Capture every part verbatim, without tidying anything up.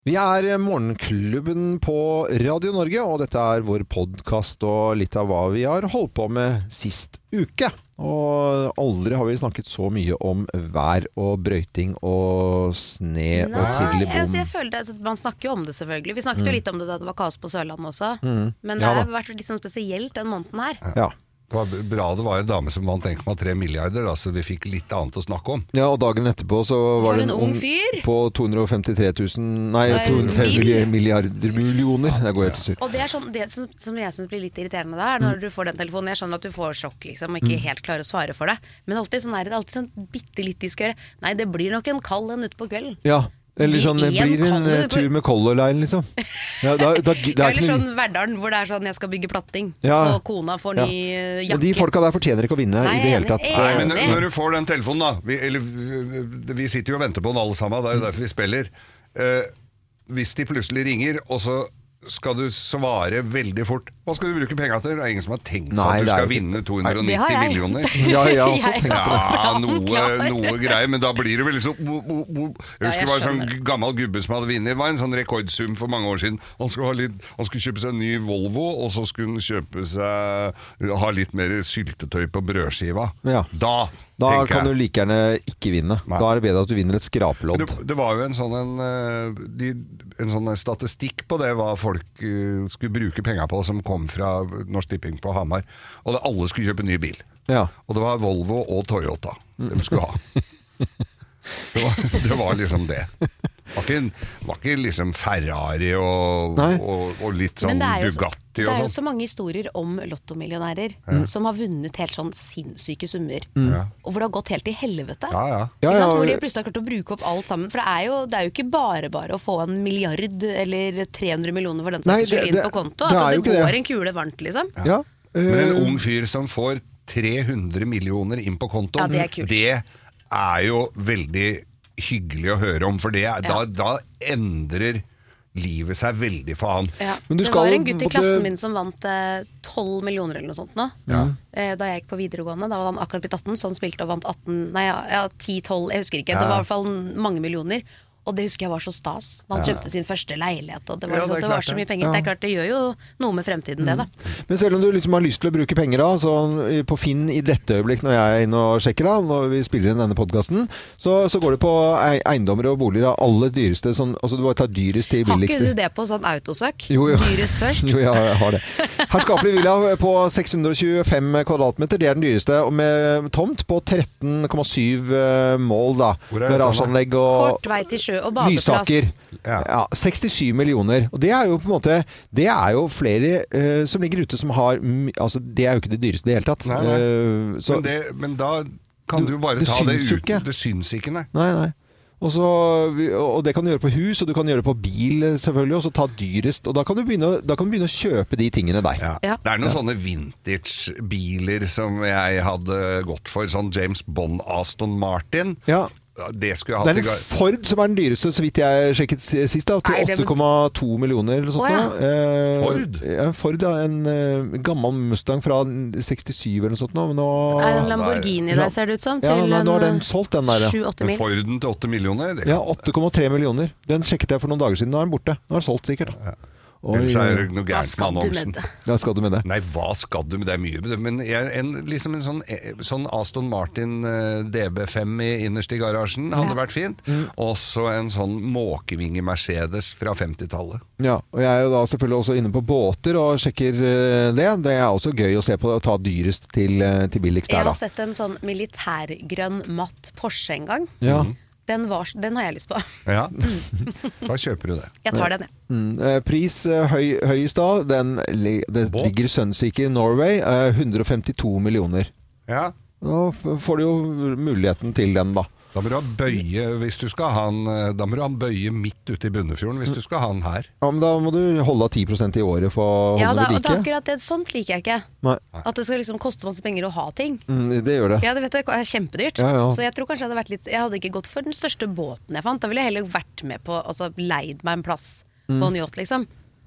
Vi er Morgenklubben på Radio Norge, og dette er vår podcast og litt av hva vi har holdt på med sist uke. Og aldri har vi snakket så mye om vær og brøyting og sne Nei, og tidlig bom. Altså jeg føler det, altså, man snakker jo om det selvfølgelig. Vi snakket mm. jo litt om det da det var kaos på Sørlandet også. Mm. Men det ja, har vært litt sånn spesielt den måneden her. Ja. Det var bra det var en dame som vant en komma tre milliarder, da, så vi fikk litt annet å snakke om. Ja, og dagen etterpå så var det en, en ung fyr på to hundre femtitre tusen, nei, to hundre femti milliarder millioner. Det går helt til sur. Og det er sånn, det som, som jeg synes blir litt irriterende der, når mm. du får den telefonen, jeg skjønner at du får sjokk liksom, og ikke mm. helt klarer å svare for det. Men alltid sånn er det, alltid sånn bitte litt de skal gjøre. Nei, det blir nok en kald en ute på kvelden. Ja. Eller sånn, det blir en uh, tur med Color Line, liksom. Ja, da, da, det er eller sånn Verdalen, hvor det er sånn, jeg skal bygge platting, ja. Og kona får ny ja. jakke. Og de folka der fortjener ikke å vinne. Nei, i det hele tatt. Nei, men når, når du får den telefonen, da vi, eller, vi sitter jo og venter på den alle sammen, det er jo derfor vi spiller. Uh, hvis de plutselig ringer, og så skal du svare veldig fort. Hva skal du bruke penger til? Det er ingen som har tenkt seg at du skal vinne to hundre nitti millioner. Ja, jeg har også tenkt på det. Ja, noe, noe greier, men da blir det veldig så bo, bo, bo. Jeg husker det var en sånn gammel gubbe som hadde vunnet. Det var en sånn rekordsum for mange år siden. Han skulle, ha litt, han skulle kjøpe seg en ny Volvo, og så skulle han kjøpe seg ha litt mer syltetøy på brødskiva. Ja. Da Da kan du like gjerne ikke vinne. Nei. Da er det bedre at du vinner et skrapelodd. Det, det var jo en sånn, en, de, en sånn statistikk på det hva folk uh, skulle bruke penger på som kom fra Norsk Tipping på Hamar. Og det, alle skulle kjøpe ny bil. Ja. Og det var Volvo og Toyota de skulle ha. Det var, det var liksom det. Det var ikke, var ikke liksom Ferrari og, og, og litt sånn Bugatti og sånn. Det er jo så mange historier om lottomillionærer mm. som har vunnet helt sånn sinnssyke summer. Mm. Og hvor det har gått helt i helvete. Ja, ja. Ja, ja, hvor de plutselig har klart å bruke opp alt sammen. For det er jo, det er jo ikke bare bare å få en milliard eller tre hundre millioner for den som skal inn på konto. Det at det, det går det. En kule varmt, liksom. Ja. Ja. Uh, Men en ung fyr som får tre hundre millioner inn på konto, ja, det er kult. Det er jo veldig hyggelig å høre om, for det, ja. da, da endrer livet seg veldig for han. Ja. Men det var en gutt i klassen min som vant tolv eh, millioner eller noe sånt nå. Ja. Eh, da jeg gikk på videregående, da var han akkurat blitt atten, så han spilte og vant atten, nei ja, ti tolv, jeg husker ikke, ja. Det var i hvert fall mange millioner. Og det husker jeg var så stas da han ja. Kjøpte sin første leilighet, og det var, ja, det, det var så mye penger. Ja. Det er klart, det gjør jo noe med fremtiden, det da. Men selv om du liksom har lyst til å bruke penger da, så på Finn i dette øyeblikk når jeg er inne og sjekker da, når vi spiller inn denne podcasten, så, så går det på eiendommer og boliger av alle dyreste, sånn, altså du bare tar dyrest til billigste. Har ikke du det på sånn autosøk? Jo, jo. Dyrest først? Jo, ja, jeg har det. Herskapelig villa på seks hundre tjuefem kvadratmeter, det er den dyreste, og med tomt på tretten komma syv mål da. Garasjeanlegg og kort vei til sjø og badeplass. Ja. Ja, sekstisju millioner. Og det er jo på en måte, det er jo flere uh, som ligger ute som har, altså det er jo ikke det dyreste det hele tatt. Nei, nei. Uh, så, men, det, men da kan du, du bare ta det ut. Ikke. Det syns ikke, nei. Nei, nei. Og, så, og det kan du gjøre på hus, og du kan gjøre det på bil selvfølgelig, og så ta dyrest, og da kan du begynne, da kan du begynne å kjøpe de tingene der. Ja. Ja. Det er noen ja. Sånne vintage-biler som jeg hadde gått for, sånn James Bond Aston Martin. Ja. Det, det er en Ford som er den dyreste, så vidt jeg sjekket sist da, til åtte komma to millioner eller sånt. Oh, ja. eh, Ford? Ja, Ford er en uh, gammel Mustang fra sekstisju eller noe sånt nå, men nå er en Lamborghini der, ser det ut som, ja, til nå, nå har den solgt den der, sju åtte mil. Forden til åtte millioner? Ja, åtte komma tre millioner. Den sjekket jeg for noen dager siden, nå er den borte. Nå er den solgt sikkert. Ja. Ellers er det noe gærent med annonsen. Hva skal du med det? Nei, hva skal du med det? Det er mye. Men jeg, en, liksom en sånn, sånn Aston Martin D B fem i, innerst i garasjen hadde ja. Vært fint. Mm. Også en sånn måkevinge Mercedes fra femtitallet. Ja, og jeg er jo da selvfølgelig også inne på båter og sjekker det. Det er også gøy å se på å ta dyrest til, til billigst der da. Jeg har sett en sånn militærgrønn matt Porsche en gang. Ja. Mm. Den, var, den har jeg lyst på. Ja, da kjøper du det. Jeg tar den, ja. Mm. Pris høy, høyest da, den, det ligger Sunseeker Norway, hundre og femtito millioner. Ja. Nå får du jo muligheten til den da. Da må du ha bøye, hvis du skal ha en, da må du ha en bøye midt ute i Bunnefjorden, hvis du skal ha den her. Ja, men da må du holde ti prosent i året for å holde ja, da, det like. Ja, og det er akkurat det, sånt liker jeg ikke. Nei. At det skal liksom koste masse penger å ha ting. Mm, det gjør det. Ja, det vet jeg, det er kjempedyrt. Ja, ja. Så jeg tror kanskje jeg hadde vært litt, jeg hadde ikke gått for den største båten jeg fant. Da ville jeg heller vært med på, altså leid meg en plass mm. på en yacht liksom.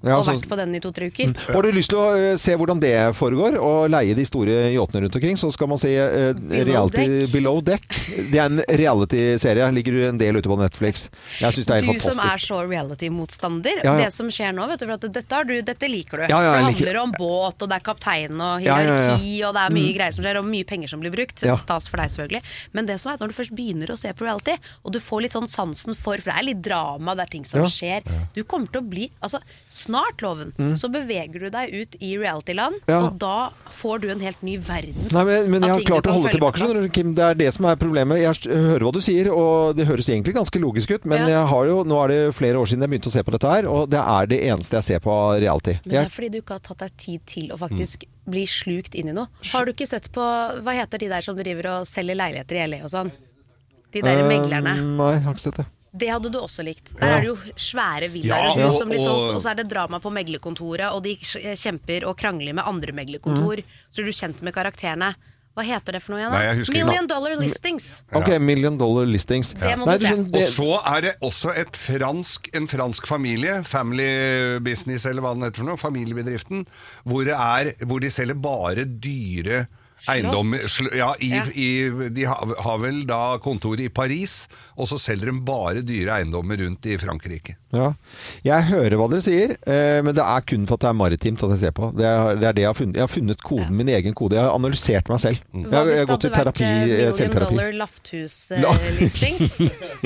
ja, og vært på den i to-tre uker. Mm. Har du lyst til å uh, se hvordan det foregår, og leie de store yachtene rundt omkring, så skal man se uh, Below reality Deck. Below Deck. Det er en reality-serie. Ligger en del ute på Netflix. Jeg synes det er helt du fantastisk. som er så reality-motstander, ja, ja. Det som skjer nå, vet du, for at dette, har du, dette liker du. Ja, ja, for det liker... handler om båt, og det er kaptein og hierarki, ja, ja, ja. Og det er mye mm. greier som skjer, og mye penger som blir brukt. Ja. Stas for deg selvfølgelig. Men det som er at når du først begynner å se på reality, og du får litt sånn sansen for, for det er litt drama, det er ting som ja. skjer. Ja. Du kommer til å bli, altså snart Loven, mm. så beveger du deg ut i reality-land, ja. og da får du en helt ny verden. Nei, men, men jeg har klart å holde tilbake, skjønner du, Kim. Det er det som er problemet. Jeg hører hva du sier, og det høres egentlig ganske logisk ut, men ja. jeg har jo, nå er det flere år siden jeg begynte å se på dette her, og det er det eneste jeg ser på reality. Men det er fordi du ikke har tatt deg tid til å faktisk mm. bli slukt inn i noe. Har du ikke sett på, hva heter de der som driver og selger leiligheter i L A og sånn? De der uh, meglerne. Nei, jeg har ikke sett det. Det hadde du også likt. Der ja. er det jo svære villaer og hus som blir solgt, og så er det drama på meglerkontoret, og de kjemper og krangler med andre meglerkontor, mm. så er du kjent med karakterene. Hva heter det for noe igjen da? Nei, Million Dollar Listings. Ja. Ok, Million Dollar Listings. Det må Nei, du se. Det... Og så er det også et fransk, en fransk familie, family business eller hva den heter for noe, familiebedriften, hvor, det er, hvor de selger bare dyre eiendom, ja, i, ja. I, de har, har vel da kontor i Paris, og så selger de bare dyre eiendommer rundt i Frankrike. Ja, jeg hører hva dere sier, eh, men det er kun for at det er maritimt at jeg ser på. Det er det, er det jeg har funnet. Jeg har funnet koden, ja. min egen kode. Jeg har analysert meg selv. Mm. Hva hvis det hadde vært Million Dollar Lafthus-listings?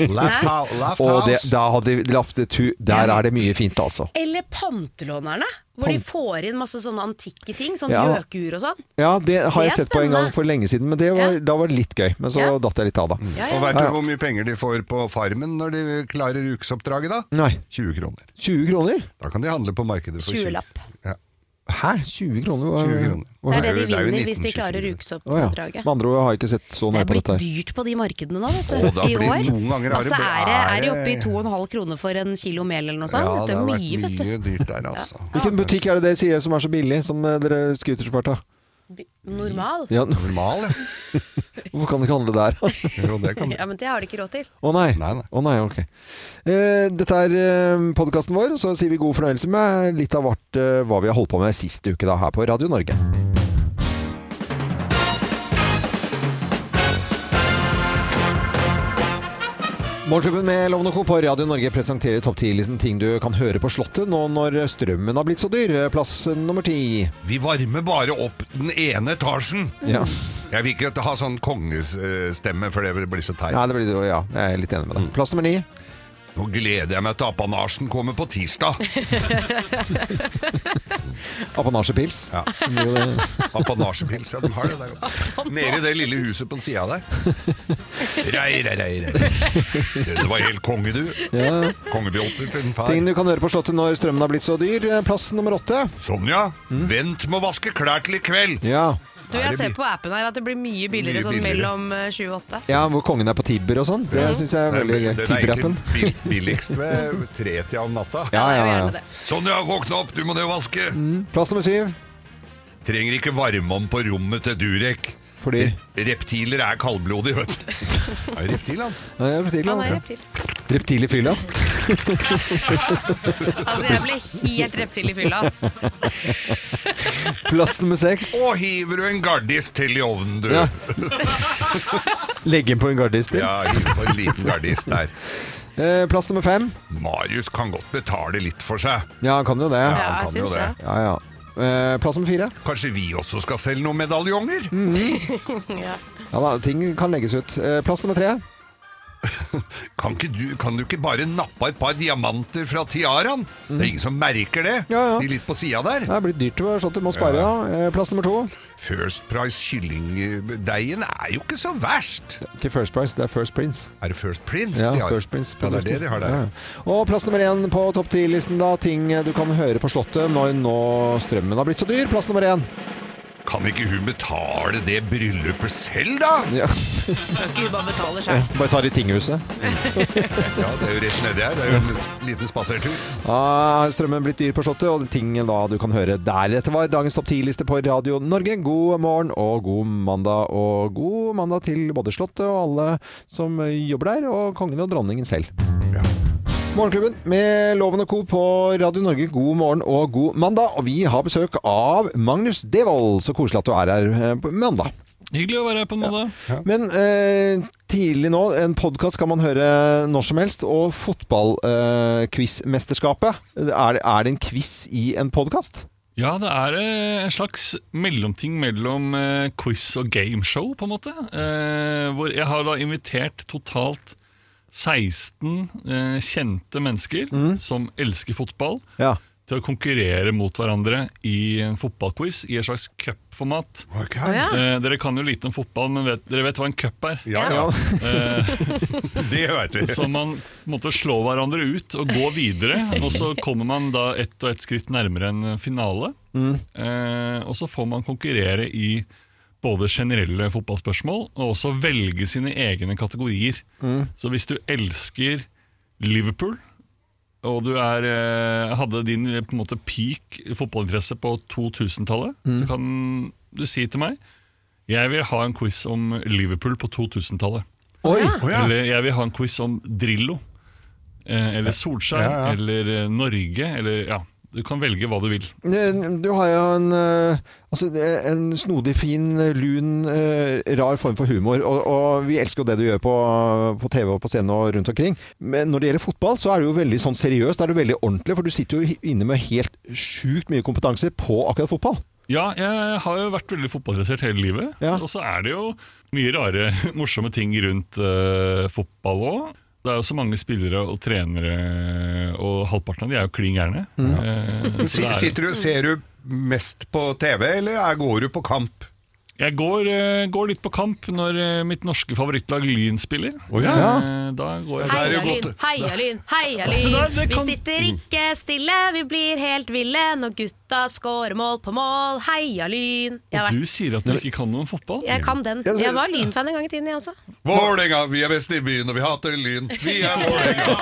Laft Og det, da hadde Lafthus, der ja. er det mye fint altså. Eller pantelånerne. Hvor de får inn masse sånne antikke ting, sånn ja. gjøkur og sånn. Ja, det har det jeg sett spennende. På en gang for lenge siden, men det var, ja. da var det litt gøy. Men så ja. datt jeg litt av da. Mm. Ja, ja. Og vet du hvor mye penger de får på Farmen når de klarer ukesoppdraget da? Nei. tjue kroner. tjue kroner? Da kan de handle på markedet for tjue lapp. Ja. Hæ? tjue kroner? tjue kroner. Det er det de vinner hvis de klarer ukesoppdraget. Med andre ord har jeg ikke sett så nær på dette. Det er blitt dyrt på de markedene nå, vet du. Og da I blir år. Noen ganger altså, er, det, er de oppe i to og en halv kroner for en kilo mel eller noe sånt? Ja, det, det er har mye, vært mye dyrt der, altså. Ja. Hvilken butikk er det dere sier som er så billig, som dere skryter så fælt av? Normal? Ja, normal, ja. Hvorfor kan det ikke handle der? Jo, det kan det. Ja, men det har de ikke råd til. Å nei. Nei, nei. Å nei, ok. Eh, dette er eh, podcasten vår, så sier vi god fornøyelse med litt av vart, eh, hva vi har holdt på med sist uke da, her på Radio Norge. Morgenklubben med Loven og Co. på Radio Norge presenterer topp ti-listen ting du kan høre på Slottet nå når strømmen har blitt så dyr. Plass nummer ti. Vi varmer bare opp den ene etasjen. Ja. Jeg vil ikke ha sånn kongestemme, for det blir så teit. Ja, det blir, ja, jeg er litt enig med deg. Plass nummer ni. Nå gleder jeg meg til apanasjen kommer på tirsdag. Apanasjepils. Ja. Apanasjepils, ja, de har det der oppe. Nede i det lille huset på siden der. Rei, rei, rei, rei. Det var helt konge, du. Ja. Kongebjolter til den far. Ting du kan høre på Slottet når strømmen har blitt så dyr. Plass nummer åtte. Sånn, ja. Mm. Vent med å vaske klær til i kveld. Ja. Du, jeg ser på appen her at det blir mye billigere, mye sånn billigere. Mellom sju og åtte. Ja, hvor kongen er på Tibber og sånn. Det synes jeg er veldig gøy. Tibber-appen. Det er egentlig billigst ved tretida om natta. Ja, ja, ja. Sånn, ja, våkne opp, du må det vaske. Mm. Plass nummer syv. Trenger ikke varme om på rommet til Durek. Fordi? Reptiler er kaldblodige, vet du. Er det reptil, han? Ja, reptil, han er reptil. Reptil i fylla? Altså, jeg ble helt reptil i fylla, ass. Plass nummer seks. Og hiver du en gardist til i ovnen, du. Ja. Legg inn på en gardist til. Ja, hiver på en liten gardist der. Eh, plass nummer fem. Marius kan godt betale litt for seg. Ja, han kan jo det. Ja, han kan jo det. Ja, ja. Eh, plass nummer fire. Kanskje vi også skal selge noen medaljonger? Mm. ja. ja da, ting kan legges ut. Eh, plass nummer tre. Kan, ikke du, kan du ikke bare nappe et par diamanter fra tiaraen? Mm. Det er ingen som merker det. Ja, ja. De er litt på siden der. Det er blitt dyrt å sånn at du må spare. Ja. Eh, plass nummer to. First Price kyllingdeigen er jo ikke så verst. Ikke First Price, det er First Prince. Er det First Prince? Ja, de har? First Prince. Ja, det er det de har der. Ja. Og plass nummer én på topp ti-listen da. Ting du kan høre på Slottet når nå strømmen har blitt så dyr. Plass nummer én. Kan ikke hun betale det bryllupet selv, da? Ja. Kan ikke hun bare betale selv? Ja, bare ta det i tinghuset. Ja, det er jo rett nedi her. Det er jo en liten spasertur. Ja, strømmen blitt dyr på Slottet, og ting da du kan høre der. Dette var dagens topp ti-liste på Radio Norge. God morgen og god mandag, og god mandag til både Slottet og alle som jobber der, og kongen og dronningen selv. Ja. Morgenklubben med Loven og Co. på Radio Norge. God morgen og god mandag. Og vi har besøk av Magnus Devold. Så koselig at du er her på mandag. Hyggelig å være her på mandag. Ja. Ja. Men eh, tidlig nå, en podcast kan man høre når som helst. Og fotballquizmesterskapet, eh, er, er det en quiz i en podcast? Ja, det er en slags mellomting mellom eh, quiz og gameshow, på en måte. Eh, hvor jeg har da invitert totalt seksten eh, kjente mennesker mm. som elsker fotball, ja. til å konkurrere mot hverandre i en fotballquiz i et slags cupformat. Okay. Ja. Eh, dere kan jo lite om fotball, men vet, dere vet hva en cup er? Ja, ja. eh, det vet vi. Så man måtte slå hverandre ut og gå videre, og så kommer man da ett og ett skritt nærmere en finale. Mm. Eh, og så får man konkurrere i både generelle fotballspørsmål og også velge sine egne kategorier. Mm. Så hvis du elsker Liverpool, og du er, hadde din på en måte peak fotballinteresse på to-tusen-tallet, mm. så kan du si til meg, jeg vil ha en quiz om Liverpool på to-tusen-tallet. Oi. Eller jeg vil ha en quiz om Drillo, eller Solskjær, ja, ja. eller Norge, eller ja. Du kan velge hva du vil. Du har jo en, altså en snodig, fin, lun, rar form for humor, og, og vi elsker jo det du gjør på, på T V og på scenen og rundt omkring. Men når det gjelder fotball, så er det jo veldig sånn seriøst, er det veldig ordentlig, for du sitter jo inne med helt sjukt mye kompetanse på akkurat fotball. Ja, jeg har jo vært veldig fotballinteressert hele livet, ja. og så er det jo mye rare, morsomme ting rundt uh, fotball også. Det er jo så mange spillere og trenere, og halvparten av de er jo kling gærne. Mm. Eh, Sitter du, ser du mest på T V, eller går du på kamp? Jeg går, går litt på kamp når mitt norske favorittlag Lyn spiller. Oh, ja. eh, da går jeg Heia Lyn, heia Lyn, heia Lyn. Vi sitter ikke stille, vi blir helt ville når gutta skårer mål på mål. Heia Lyn. Og du sier at du ikke kan noe om fotball? Jeg kan den. Jeg var Lyn-fan en gang i tiden, jeg også. Vålerenga, vi er best i byen, og vi hater Lyn. Vi er Vålerenga.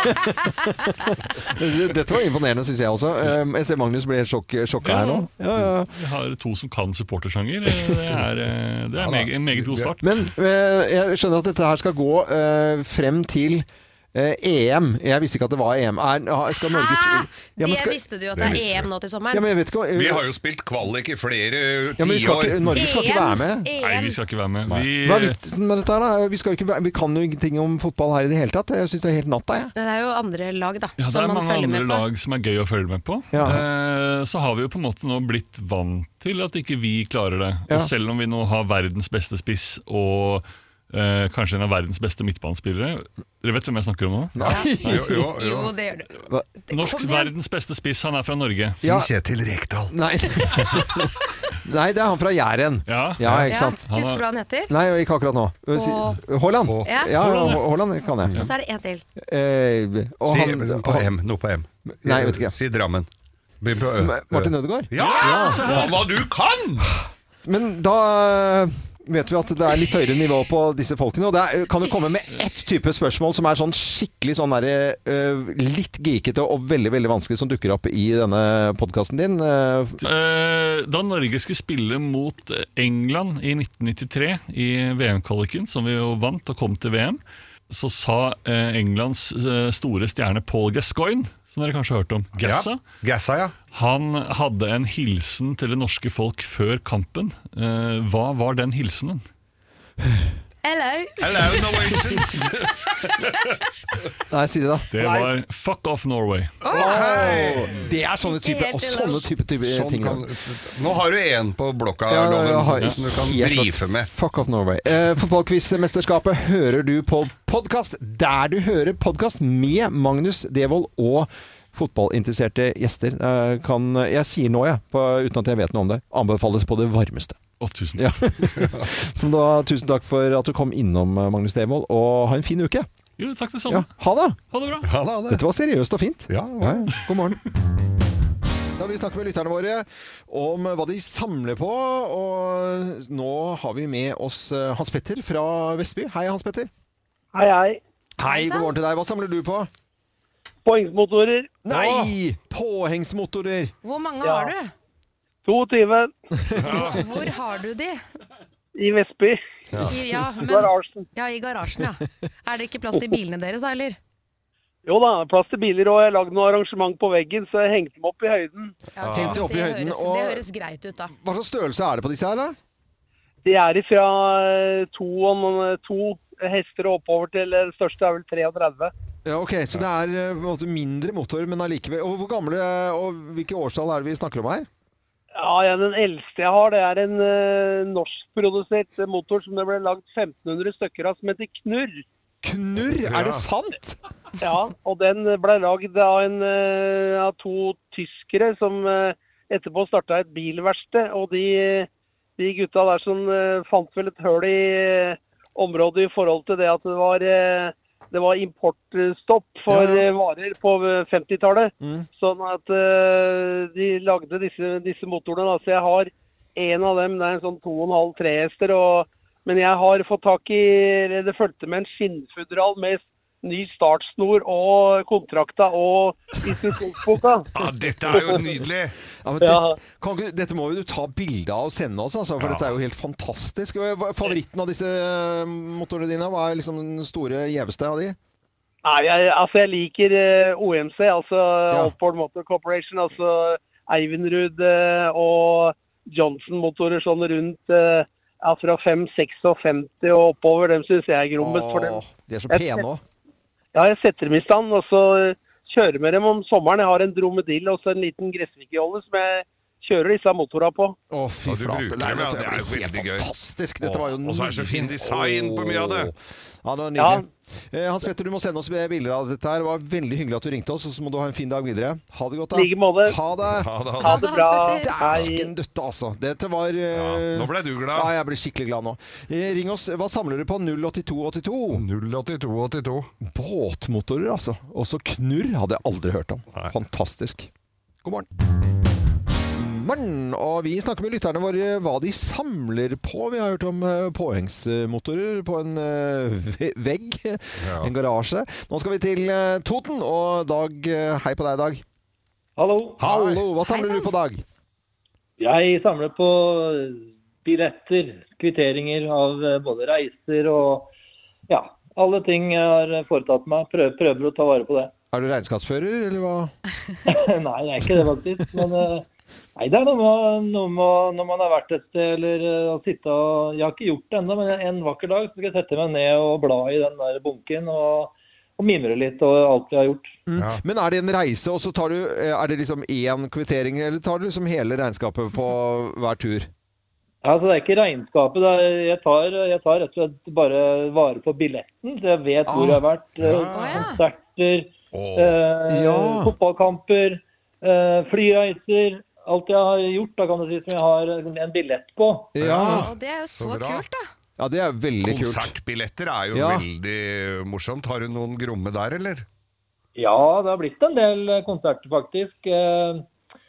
Dette var imponerende, synes jeg også. Jeg ser Magnus ble sjokk, sjokka ja, her nå. Ja, ja. Vi har to som kan supportersjanger. Det er Det er meget, en meget god start. Men eh, jeg skjønner at dette her skal gå eh, frem til eh, E M. Jeg visste ikke at det var E M. Er, skal Norge Hæ? Ja, det skal, visste du at det er E M nå til sommeren? Ja, men jeg vet ikke, uh, vi har jo spilt kvalik i flere ja, men skal ikke, Norge skal ikke være med. E M. Nei, vi skal ikke være med. Vi, Hva er vitsen med dette her da? Vi, skal ikke, vi kan jo ingenting om fotball her i det hele tatt. Jeg synes det er helt natta, jeg. Det er jo andre lag da, ja, som man følger med på. Det er mange andre lag som er gøy å følge med på. Ja. Eh, så har vi jo på en måte nå blitt vant til at ikke vi klarer det. Ja. Og selv om vi nå har verdens beste spiss og Eh, kanskje en av verdens beste midtbanespillere. Dere vet hvem jeg snakker om nå? Nei. Jo, jo, jo. jo, det gjør du. Norsk verdens beste spiss, han er fra Norge. Si ja. Kjetil Rekdal. Nei. Nei, det er han fra Jæren. Ja, ja ikke sant? Ja. Husker du hva han heter? Nei, ikke akkurat nå. Haaland. Ja, ja Haaland kan jeg. Og så er det en til. Eh, og si, han, på M, noe på M. Nei, vet ikke. Si Drammen. Martin Ødegaard? Ja! ja. Hva du kan! Men da vet vi at det er litt høyere nivå på disse folkene, og det er, kan du komme med ett type spørsmål som er sånn skikkelig sånn der, uh, litt geekete og veldig, veldig vanskelig som dukker opp i denne podcasten din? Uh. Uh, da Norge skulle spille mot England i nitten nittitre i V M-kvaliken, som vi jo vant og kom til V M, så sa uh, Englands uh, store stjerne Paul Gascoigne, som dere kanskje har hørt om, Gassa. Ja. Gassa, ja. Han hadde en hilsen til det norske folk før kampen. Uh, hva var den hilsenen? Hello. Hello, Norwegians. Nei, si det da. Det var Fuck off Norway. Oh, oh, det er sånne type, og sånne type, type sånn ting. Kan, nå har du en på blokka, ja, Loven, som du kan brife med. Fuck off Norway. Uh, Fotballquiz-mesterskapet hører du på podcast, der du hører podcast med Magnus Devold og fotballinteresserte gjester. Uh, kan, jeg sier nå, jeg, på, uten at jeg vet noe om det, anbefales på det varmeste. Å, oh, tusen takk. Ja. Som da, tusen takk for at du kom innom, Magnus Devold, og ha en fin uke. Jo, takk det samme. Ja, ha det. Ha det bra. Ha det, ha det. Dette var seriøst og fint. Ja, ja. Ja, god morgen. Da vil vi snakke med lytterne våre om hva de samler på, og nå har vi med oss Hans Petter fra Vestby. Hei, Hans Petter. Hei, hei. Hei, god morgen til deg. Hva samler du på? Påhengsmotorer. Nei! Påhengsmotorer. Hvor mange ja. har du? to tyve. Hvor har du de? I Vestby. Ja. I ja, men, garasjen. Ja, i garasjen, ja. Er det ikke plass til bilene deres, eller? Jo da, plass til biler, og jeg har lagd noe arrangement på veggen, så jeg hengte dem opp i høyden. Ja, Hengte opp i det høyden, høres, og- det høres greit ut da. Hva slags størrelse er det på disse her, da? De er ifra eh, to, og- to hester og oppover til den største er vel treogtredve. Ja, ok, så det er eh, på en måte mindre motor, men allikevel. Og hvor gamle, og hvilke årstall er det vi snakker om her? Ja, ja, den eldste jeg har, det er en uh, norskprodusert motor som det ble lagd femten hundre stykker av, som heter Knurr. Knurr, er det sant? Ja, og den ble lagd av, en, uh, av to tyskere som uh, etterpå startet et bilverksted, og de, de gutta der som uh, fant vel et høl i uh, området i forhold til det at det var, uh, det var importstopp for Ja, ja. uh, varer på femtitallet. Mm. Sånn at uh, de lagde disse, disse motorene. Da. Så jeg har en av dem, det er en sånn to og en halv trehester, og men jeg har fått tak i, det fulgte med en skinnfudral med ny startsnor og kontrakta og instruksjonsboka. Ja, dette er jo nydelig! Ja, men Ja. det, kan ikke, dette må jo du ta bilde av og sende oss, altså, for Ja. dette er jo helt fantastisk. Hva er favoritten av disse eh, motorene dine? Hva er liksom den store gjeveste av de? Nei, jeg, altså jeg liker uh, O M C, altså Ja. Outboard Motor Corporation, altså Eivinrud uh, og Johnson-motorer sånn rundt uh, ja, fra fem seksogfemti og oppover. Dem synes jeg er grommest for dem. Åh, de er så Jeg- pene også. Ja, jeg setter dem i stand, og så uh, kjører med dem om sommeren. Jeg har en dromedill og så en liten gressvikkejolle som jeg kjører disse motorene på. Å, fy Ja, du flate. bruker Nei, dem, ja. dette Det er blir jo helt veldig gøy. fantastisk. Dette Åh, var jo og så er det så fin nydelig. design på mye av det. Ja, det var nydelig. Eh, Hans Petter, du må sende oss bilder av dette her. Det var veldig hyggelig at du ringte oss, og så må du ha en fin dag videre. Ha det godt, da. I like måte. Ha det. Ha det, ha Ha det. det bra. Hans Petter. Hei. Dæsken døtte, altså. Dette var eh, Ja, nå ble du glad. Ja, jeg ble skikkelig glad nå. Eh, ring oss. Hva samler du på? null åtte to åtte to? null åtte to åtte to. Båtmotorer, altså. Også Knurr hadde jeg aldri hørt om. Nei. Fantastisk. God morgen. Morgen, og vi snakker med lytterne våre hva de samler på. Vi har hørt om eh, påhengsmotorer på en eh, ve- vegg, Ja. en garasje. Nå skal vi til eh, Toten, og Dag, eh, hei på deg, Dag. Hallo. Hallo, hva samler Hei, du på, Dag? Jeg samler på billetter, kvitteringer av eh, både reiser og ja, alle ting jeg har foretatt meg. Prøver, prøver å ta vare på det. Er du regnskapsfører, eller hva? Nei, jeg er ikke det faktisk. Men eh, nei, det er noe med, noe med når man har vært et sted eller eh, å sitte og Jeg har ikke gjort det ennå, men en vakker dag så skal jeg sette meg ned og bla i den der bunken og, og mimre litt og alt jeg har gjort. Mm. Ja. Men er det en reise, og så tar du eh, Er det liksom én kvittering, eller tar du liksom hele regnskapet på hver tur? Ja, altså Det er ikke regnskapet. Det er, jeg, tar, jeg tar rett og slett bare vare på billetten, så jeg vet hvor Ah, jeg har vært. eh, ja. Å, ja. Konserter, Åh. eh, Ja. fotballkamper, eh, flyreiser. Alt jeg har gjort, da kan du si, som jeg har en billett på. Ja, Og det er jo så, Så bra. kult da. ja det er veldig kult. Konsertbilletter er jo Ja. veldig morsomt. Har du noen gromme der, eller? Ja, det har blitt en del eh, konserter faktisk. Eh,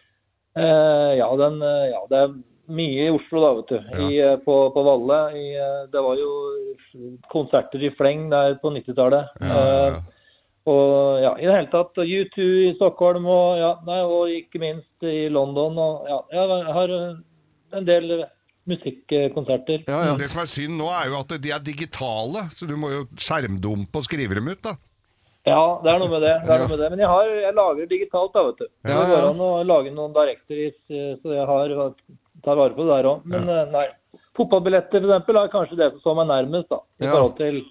eh, ja, den, eh, ja, det er mye i Oslo da, vet du. I, eh, på, på Valle. I, eh, det var jo konserter i fleng der på nittitallet. Ja, ja. Og ja, i det hele tatt U to i Stockholm og, ja, nei, og ikke minst i London. Og, ja, jeg har eh, en del musikkonserter. Ja, ja. Det som er synd nå, er jo at de er digitale, så du må jo skjermdumpe og skrive dem ut, da. Ja, det er noe med det. det, er noe med det. Men jeg, har, jeg lager digitalt da, vet du. Det Ja, ja. går an å lage noen directories, eh, så jeg har, tar vare på det der også. Men eh, nei, fotballbilletter for eksempel er kanskje det som er nærmest da, i Ja. forhold til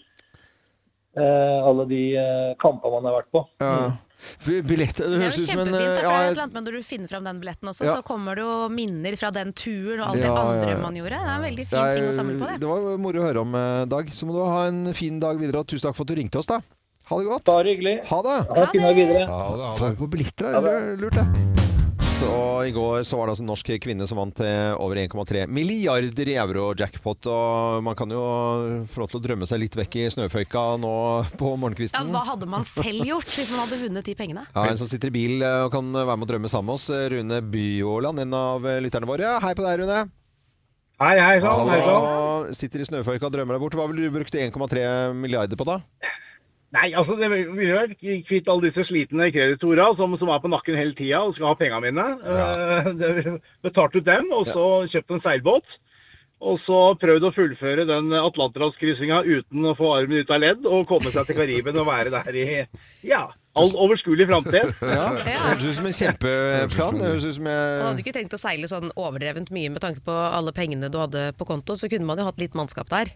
eh, alle de eh, kampene man har vært på. Ja. Billetter, det Det er høres jo ut som en kjempefint, da, eh, for det er et ja, eller annet med når du finner fram den billetten også, Ja. så kommer det jo minner fra den turen og alt det Ja, ja, andre ja. man gjorde. Det er en veldig det, fin ting å er, samle på det. det var moro å høre om, eh, Dag. Så må du ha en fin dag videre, og tusen takk for at du ringte oss, da. Ha det godt. Bare hyggelig. Ha det. Ha en fin dag videre. Ja, det Så er vi på billetter, det er lurt det. Og i går så var det altså en norsk kvinne som vant til over en komma tre milliarder i euro-jackpot, og man kan jo få lov til å drømme seg litt vekk i snøføyka nå på Ja, morgenkvisten. hva hadde man selv gjort hvis man hadde vunnet de pengene? Ja, en som sitter i bil eh, og kan være med å drømme sammen med oss, Rune Byåland, en av eh, lytterne våre. Hei på deg, Rune. Hei, hei sann, hei sann. Hallo. Sitter i snøføyka og drømmer deg bort. Hva ville du brukt en komma tre milliarder på da? Nei, altså, det vil jo være kvitt alle disse slitne kreditorer som, som er på nakken hele tida og skal ha pengene mine. Ja. Eh, det- betalt ut dem, og så kjøpt en seilbåt. Og så prøvd å fullføre den Atlanterhavskryssinga uten å få armen ut av ledd, og komme seg til Karibien og være der i, ja, all overskuelig fremtid. Ja, det høres ut som en kjempeplan. Det høres ut som jeg... Du hadde ikke tenkt å seile sånn overdrevent mye med tanke på alle pengene du hadde på konto, så kunne man jo hatt litt mannskap der.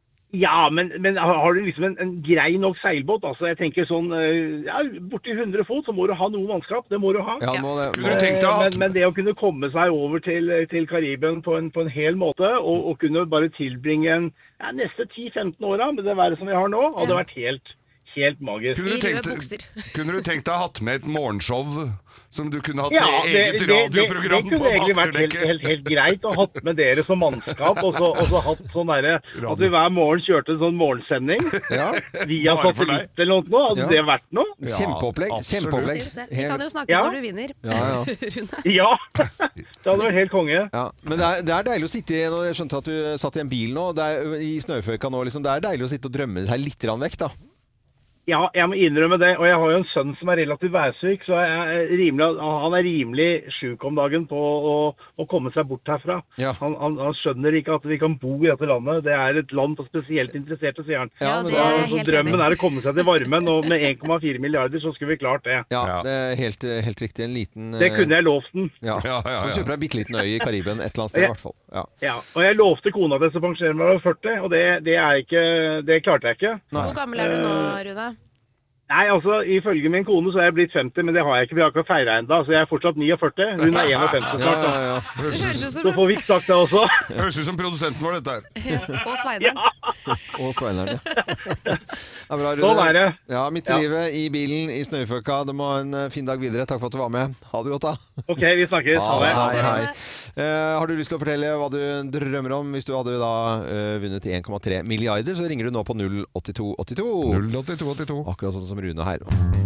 Ja, men, men har du liksom en, en grei nok seilbåt, altså jeg tenker sånn, ja, borti hundre fot, så må du ha noe mannskap, det må du ha. Ja, må det, må... Kunne du tenkt deg at... men, men det å kunne komme seg over til, til Karibien på en, på en hel måte, og, og kunne bare tilbringe en, ja, neste ti femten åra med det været som vi har nå, hadde vært helt, helt magisk. Kunne du tenkt, kunne du tenkt deg hatt med et morgenshow som du kunne hatt ja, det, eget det, det, radioprogram det, det, det kunne egentlig vært helt, helt, helt greit å ha hatt med dere som mannskap, og så, og så hatt sånn derre, at vi hver morgen kjørte en sånn morgensending ja. via satellitt eller noe, hadde ja. det vært noe? Kjempeopplegg, ja, kjempeopplegg. Vi kan jo snakke ja. når du vinner. Ja, ja. ja, det hadde vært helt konge. Ja. Men det er, det er deilig å sitte i, og jeg skjønte at du satt i en bil nå, det er, i snøføyka nå, liksom, det er deilig å sitte og drømme seg litt vekk da. Ja, jeg må innrømme det, og jeg har jo en sønn som er relativt værsyk, så jeg er rimelig, han er rimelig syk om dagen på å, å komme seg bort herfra. Ja. Han, han, han skjønner ikke at vi kan bo i dette landet. Det er et land for spesielt interesserte, sier han. Ja, det er så drømmen enig. Er å komme seg til varmen, og med en komma fire milliarder så skulle vi klart det. Ja, det er helt, helt riktig. En liten... Det kunne jeg lovt den. Ja, ja, ja, ja. Du kjøper deg en bitteliten øy i Karibien, et eller annet sted i hvert fall. Ja. Ja, og jeg lovte kona til å pensjonere meg over førti, og det, det, er ikke, det klarte jeg ikke. Nei. Hvor gammel er du nå, Rune? Nei, altså, ifølge min kone så er jeg blitt femti, men det har jeg ikke, vi har ikke feiret enda, så jeg er fortsatt niogførti. Hun er enogfemti snart, da. Ja, ja, ja. Så får vi ikke sagt det også. Det høres ut som produsenten vår, dette her. Ja. Og Sveineren. Ja. Og Sveineren, ja. Ja, bra, sånn er det. Ja, midt i livet, i bilen, i snøføka. Det må ha en fin dag videre. Takk for at du var med. Ha det godt, da. Ok, vi snakkes. Ha det. Hei, hei. Uh, har du lyst til å fortelle hva du drømmer om? Hvis du hadde da uh, vunnet en komma tre milliarder, så ringer du nå på null åtte to åtte to. null åtte to åtte to. Akkurat sånn som Rune her.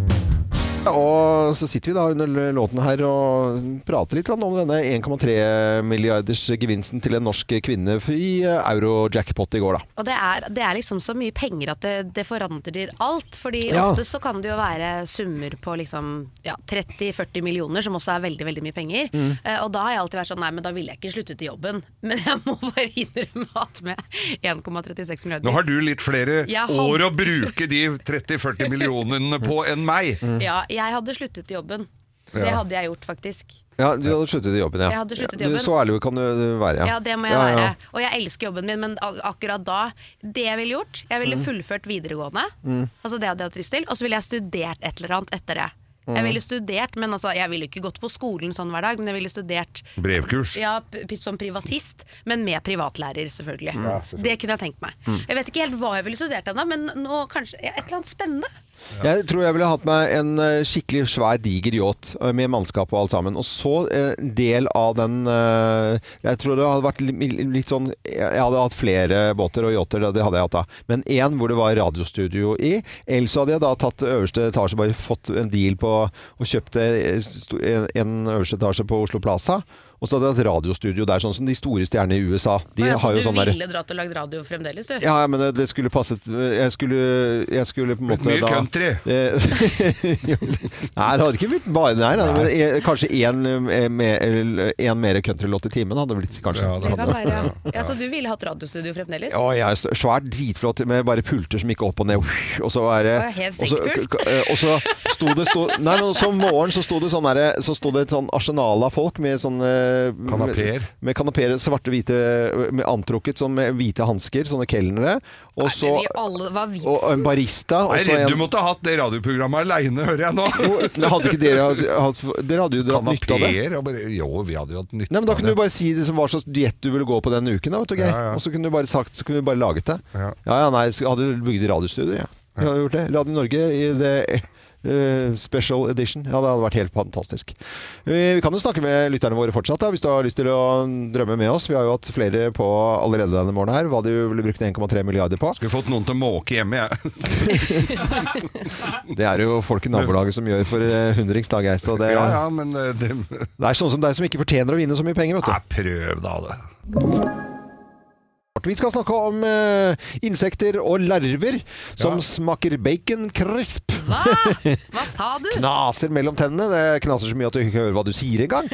Og så sitter vi da under låten her og prater litt om denne en komma tre milliarders gevinsten til en norsk kvinne i Euro-jackpot i går, da. Og det er, det er liksom så mye penger at det, det forandrer alt, fordi ja. ofte så kan det jo være summer på liksom ja, tretti til førti millioner, som også er veldig, veldig mye penger. Mm. Uh, og da har jeg alltid vært sånn, nei, men da ville jeg ikke sluttet i jobben. Men jeg må bare innrømme at med en komma trettiseks milliarder. Nå har du litt flere jeg år å bruke de tretti til førti millionene på enn meg. Mm. Ja, jeg hadde sluttet i jobben. Det Ja. hadde jeg gjort, faktisk. Ja, du hadde sluttet i jobben, ja. Jeg hadde sluttet i Ja, jobben. så ærlig kan du være, ja. Ja, det må jeg Ja, ja. være. Og jeg elsker jobben min, men ak- akkurat da, det jeg ville gjort, jeg ville fullført videregående. Altså det hadde jeg hatt lyst til. Og så ville jeg studert et eller annet etter det. Jeg ville studert, men altså, jeg ville ikke gått på skolen sånn hver dag, men jeg ville studert Brevkurs. ja, p- som privatist, men med privatlærer selvfølgelig. Ja, selvfølgelig. Det kunne jeg tenkt meg. Jeg vet ikke helt hva jeg ville studert ennå, men nå kanskje ja, et eller annet spennende. Jeg tror jeg ville hatt meg en eh, skikkelig svær diger yacht eh, med mannskap og alt sammen. Og så en eh, del av den eh, Jeg tror det hadde vært litt, litt sånn Jeg hadde hatt flere båter og yachter, det hadde jeg hatt da. Men en hvor det var radiostudio i. Eller så hadde jeg da tatt øverste etasje, bare fått en deal på og kjøpt en, en øverste etasje på Oslo Plaza. Og så hadde jeg et radiostudio der, sånn som de store stjernene i U S A. De Og jeg, har jo du sånn der, ville dratt og lagd radio fremdeles, du. ja, men det, det skulle passet Jeg skulle, jeg skulle på en måte Mye da, country. Det, nei, det hadde ikke blitt bare nei, nei, men en, kanskje en, en mer countrylåt i timen hadde blitt kanskje. Ja, Det kan være, ja. Ja, så du ville hatt radiostudio fremdeles? Ja, jeg er svært dritflott med bare pulter som gikk opp og ned. Og så er det Og hev og så, senkpult. og så sto det sto, Nei, men så om morgenen så sto det sånn der, så sto det et sånn arsenal av folk med sånn Kanapeer. Med, med kanapeer, svarte, hvite, med antrukket sånn med hvite hansker, sånne kelnere. Og så Nei, men vi alle var vitsen. og en barista. Og Jeg er så redd en, du måtte ha hatt det radioprogrammet alene, hører jeg nå. Jo, hadde ikke dere hatt, dere hadde jo dratt nytte av det. Kanapeer, og bare- Jo, vi hadde jo hatt nytte Nei, men Da av kunne det. du bare si det som hva slags diett du ville gå på den uken. Da, vet du, Geir. Ja, ja. Og så kunne du bare sagt, så kunne vi bare laget det. Ja. Ja, ja, nei, så hadde du bygd radiostudio, ja. Vi hadde gjort det. Radio Norge i det eh, special edition. Ja, det hadde vært helt fantastisk. Vi, vi kan jo snakke med lytterne våre fortsatt, da, hvis du har lyst til å drømme med oss. Vi har jo hatt flere på allerede denne morgenen her. Hva du ville brukt en komma tre milliarder på. Skulle fått noen til å måke hjemme, jeg. Det er jo folk i nabolaget som gjør for eh, hundrings dag, Geir. Så det, Ja, ja, men eh, det det er sånn som deg som ikke fortjener å vinne så mye penger, vet du. Nei, prøv da det. Vi skal snakke om eh, insekter og larver som Ja. smaker bacon crisp. Hva? Hva sa du? Knaser mellom tennene. Det knaser så mye at du ikke hører hva du sier engang.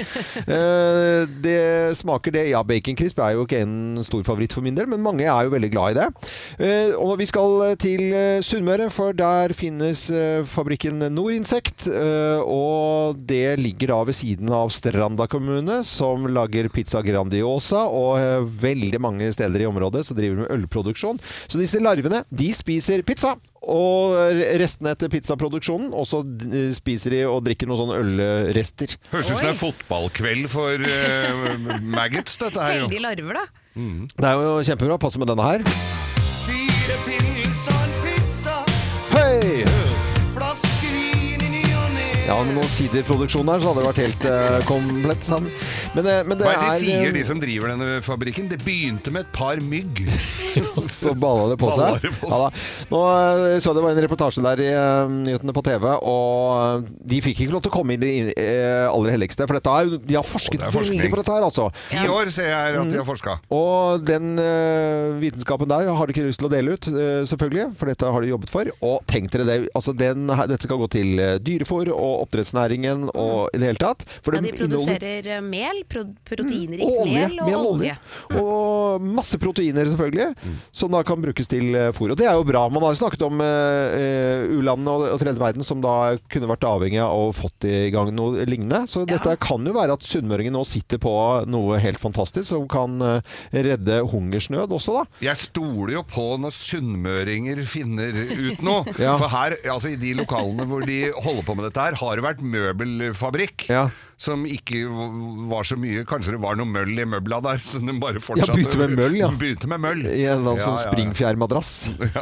uh, det smaker det. Ja, bacon crisp er jo ikke en stor favoritt for min del, men mange er jo veldig glad i det. Uh, og vi skal til uh, Sunnmøre, for der finnes uh, fabrikken Norinsekt, uh, og det ligger da ved siden av Stranda kommune, som lager pizza Grandiosa, og uh, veldig mange steder i området så driver de med ølproduksjon. Så disse larvene, de spiser pizza, og restene etter pizzaproduksjonen, og så spiser de og drikker noen sånne ølrester. Høres ut som det er fotballkveld for uh, maggots, dette her. Heldige larver, da. Mm. Det er jo kjempebra. Passer med denne her. Fire pils og en pizza. Hei! Flaske vin i ny og ne. Ja, med noen siderproduksjon her, så hadde det vært helt uh, komplett sammen. Men, uh, men det Hva er det de er, sier, de som driver denne fabrikken? Det begynte med et par mygg. Så balla det på seg. Det på seg. Ja, da. Nå uh, så det var en reportasje der i uh, nyhetene på T V, og uh, de fikk ikke lov til å komme inn i uh, aller helligste, for dette er, de har forsket Å, veldig på dette her, altså. Ti år ser jeg at de har forsket. Og den uh, vitenskapen der har de ikke lyst til å dele ut, uh, selvfølgelig, for dette har de jobbet for. Og tenk dere det, altså den, dette skal gå til uh, dyrefôr og oppdrettsnæringen og i det hele tatt. For Ja, de produserer uh, mel, pro proteinrikt mm, og mel og mel, olje. Mm. Og masse proteiner selvfølgelig, mm. som da kan brukes til uh, fôr. Og det er jo bra. Man har jo snakket om uh, u-landene og, og tredje verden som da kunne vært avhengig av å fått i gang noe lignende. Så ja. Dette kan jo være at sunnmøringen nå sitter på noe helt fantastisk som kan uh, redde hungersnød også da. Jeg stoler jo på når sunnmøringer finner ut noe. Ja. For her, altså i de lokalene hvor de holder på med dette her, har det vært møbelfabrikk. Ja. Som ikke var så mye. Kanskje det var noe møll i møbla der, så de bare fortsatte. Ja, begynte med møll, ja. Begynte med møll. I en eller annen ja, sånn ja, ja. springfjærmadrass.